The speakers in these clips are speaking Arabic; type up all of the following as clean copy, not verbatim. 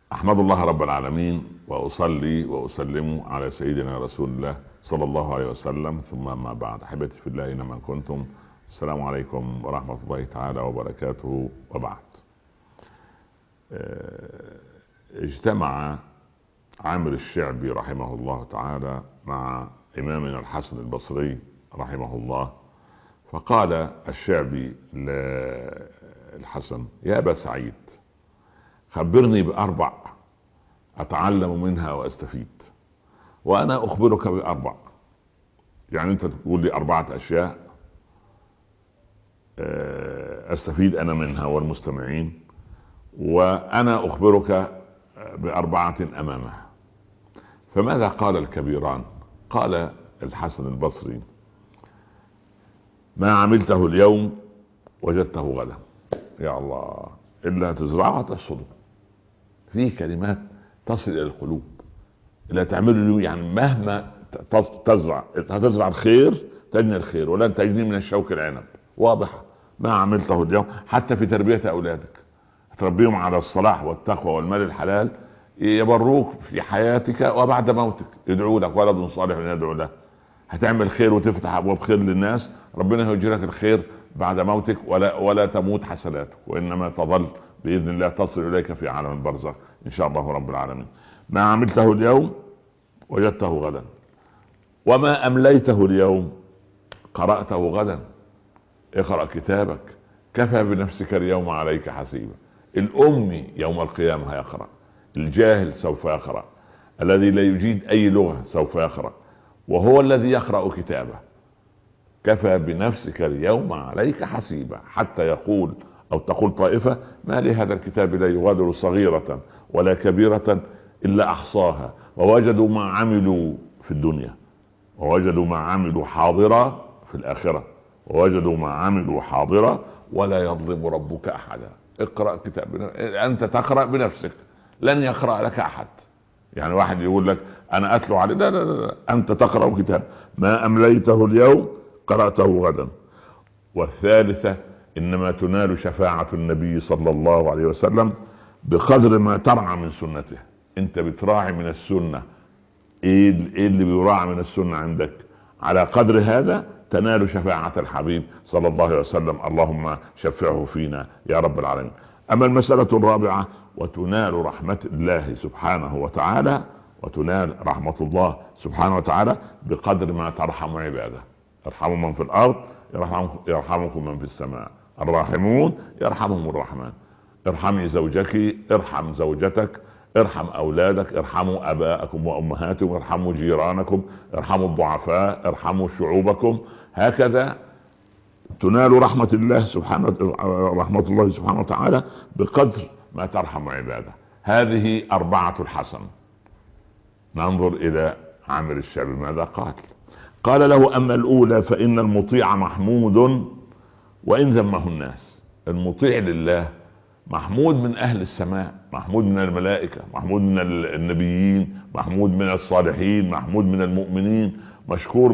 أحمد الله رب العالمين وأصلي وأسلم على سيدنا رسول الله صلى الله عليه وسلم، ثم ما بعد. أحبتي في الله أينما كنتم، السلام عليكم ورحمة الله تعالى وبركاته. وبعد، اجتمع عامر الشعبي رحمه الله تعالى مع إمامنا الحسن البصري رحمه الله، فقال الشعبي للحسن: يا أبا سعيد، خبرني بأربع أتعلم منها وأستفيد، وأنا أخبرك بأربع. يعني أنت تقول لي 4 أشياء أستفيد أنا منها والمستمعين، وأنا أخبرك ب4 أمامها. فماذا قال الكبيران؟ قال الحسن البصري: ما عملته اليوم وجدته غدا. يا الله، إلا تزرعها تحصده. في كلمات تصل إلى القلوب، لا تعمله يعني مهما تزرع، هتزرع الخير تجني الخير، ولن تجني من الشوك العنب. واضحة. ما عملته اليوم حتى في تربية أولادك، تربيهم على الصلاح والتقوى والمال الحلال، يبروك في حياتك وبعد موتك، يدعو لك ولد صالح يدعو له. هتعمل خير وتفتح أبواب خير للناس، ربنا هيجرك الخير بعد موتك، ولا تموت حسناتك، وإنما تظل بإذن الله تصل إليك في عالم البرزخ إن شاء الله رب العالمين. ما عملته اليوم وجدته غدا، وما أمليته اليوم قرأته غدا. اقرأ كتابك، كفى بنفسك اليوم عليك حسيبا. الأمي يوم القيامة يقرأ، الجاهل سوف يقرأ، الذي لا يجيد أي لغة سوف يقرأ، وهو الذي يقرأ كتابه. كفى بنفسك اليوم عليك حسيبا. حتى يقول أو تقول طائفة: ما لهذا الكتاب لا يغادر صغيرة ولا كبيرة إلا أحصاها ووجدوا ما عملوا في الدنيا ووجدوا ما عملوا حاضرا في الآخرة ووجدوا ما عملوا حاضرا ولا يظلم ربك أحدا. اقرأ كتاب، أنت تقرأ بنفسك، لن يقرأ لك أحد. يعني واحد يقول لك أنا أتلو عليه، لا لا لا، أنت تقرأ كتاب. ما أمليته اليوم قرأته غدا. والثالثة: إنما تنال شفاعة النبي صلى الله عليه وسلم بقدر ما ترعى من سنته. انت بتراعي من السنة، ايه اللي بيراعى من السنة عندك؟ على قدر هذا تنال شفاعة الحبيب صلى الله عليه وسلم. اللهم شفعه فينا يا رب العالمين. اما المسألة الرابعة: وتنال رحمة الله سبحانه وتعالى، وتنال رحمة الله سبحانه وتعالى بقدر ما ترحم عباده. ارحموا من في الارض يرحمكم من في السماء، الراحمون يرحمهم الرحمن. ارحمي زوجك، ارحم زوجتك، ارحم اولادك، ارحموا اباءكم وامهاتكم، ارحموا جيرانكم، ارحموا الضعفاء، ارحموا شعوبكم. هكذا تنال رحمة الله سبحانه وتعالى بقدر ما ترحم عباده. هذه 4 الحسن. ننظر الى عامر الشعبي ماذا قال. قال له: اما الاولى فان المطيع محمود وان ذمه الناس. المطيع لله محمود من اهل السماء، محمود من الملائكة، محمود من النبيين، محمود من الصالحين، محمود من المؤمنين، مشكور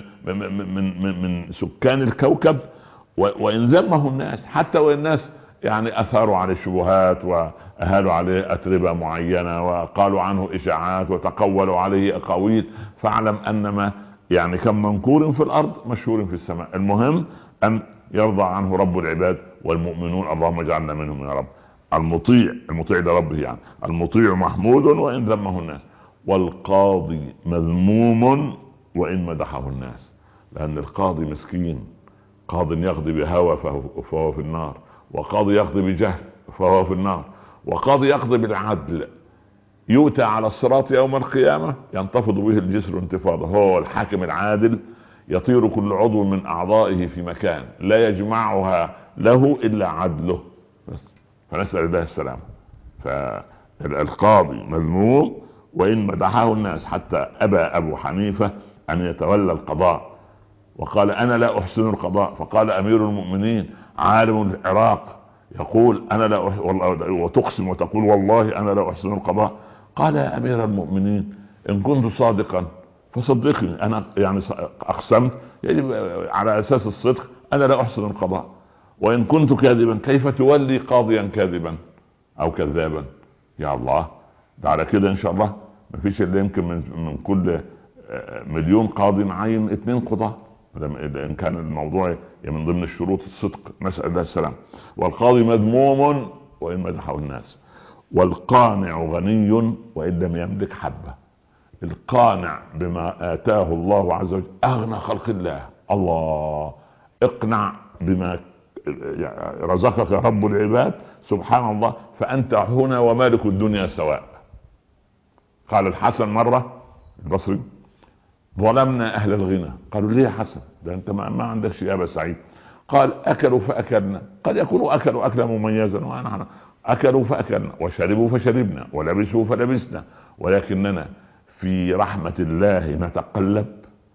من سكان الكوكب. وان ذمه الناس، حتى وان الناس يعني اثاروا عليه الشبهات واهالوا عليه اتربة معينة وقالوا عنه اشاعات وتقولوا عليه اقاويل، فاعلم انما يعني كم منكور في الارض مشهور في السماء. المهم ان يرضى عنه رب العباد والمؤمنون، اللهم اجعلنا منهم يا رب. المطيع لربه، يعني المطيع محمود وان ذمه الناس. والقاضي مذموم وان مدحه الناس، لان القاضي مسكين. قاض يقضي بهوى فهو في النار، وقاضي يقضي بجهل فهو في النار، وقاضي يقضي بالعدل يؤتى على الصراط يوم القيامة ينتفض به الجسر انتفاضه. هو الحاكم العادل يطير كل عضو من اعضائه في مكان لا يجمعها له الا عدله، فنسأل الله السلام. فالقاضي مذموم وان مدحه الناس، حتى ابى ابو حنيفة ان يتولى القضاء وقال: انا لا احسن القضاء. فقال امير المؤمنين عالم العراق يقول: انا لا وتقسم وتقول والله انا لا احسن القضاء. قال: يا امير المؤمنين ان كنت صادقا فصدقني، انا يعني اقسمت يجب على اساس الصدق، انا لا احسن القضاء. وان كنت كاذبا كيف تولي قاضيا كاذبا او كذابا؟ يا الله، ده على كده ان شاء الله مفيش اللي يمكن من كل مليون قاضي عين 2 قضاة، ان كان الموضوع من ضمن الشروط الصدق، نسأل الله السلام. والقاضي مذموم وان مدحه الناس، والقانع غني وان لم يملك حبة. القانع بما آتاه الله عز وجل اغنى خلق الله. الله، اقنع بما رزقك رب العباد سبحان الله، فانت هنا ومالك الدنيا سواء. قال الحسن مرة البصري: ظلمنا اهل الغنى. قالوا: ليه يا حسن؟ ده انت ما عندكش يا ابا سعيد. قال: اكلوا فاكلنا. قد يكونوا اكلوا اكلا مميزا ونحن اكلوا فاكلنا، وشربوا فشربنا، ولبسوا فلبسنا، ولكننا في رحمة الله نتقلب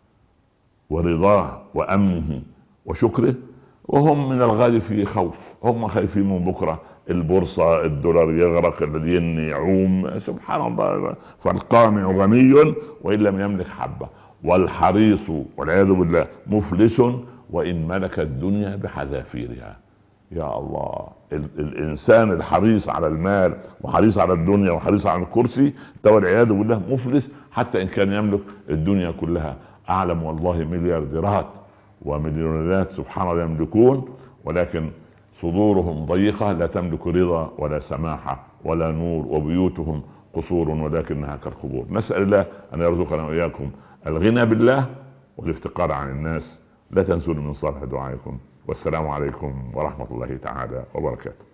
ورضاه وامنه وشكره، وهم من الغالب في خوف. هم خايفين من بكرة البورصة، الدولار يغرق، الين يعوم، سبحان الله. فالقانع غني وإن لم يملك حبة، والحريص والعياذ بالله مفلس وإن ملك الدنيا بحذافيرها. يا الله، الإنسان الحريص على المال وحريص على الدنيا وحريص على الكرسي ده والعياذ بالله مفلس، حتى إن كان يملك الدنيا كلها. أعلم والله مليارديرات ومليونيرات سبحان الله يملكون، ولكن صدورهم ضيقة لا تملك رضا ولا سماحة ولا نور، وبيوتهم قصور ولكنها كالقبور. نسأل الله أن يرزقنا وإياكم الغنى بالله والافتقار عن الناس. لا تنسوا من صالح دعائكم، والسلام عليكم ورحمة الله تعالى وبركاته.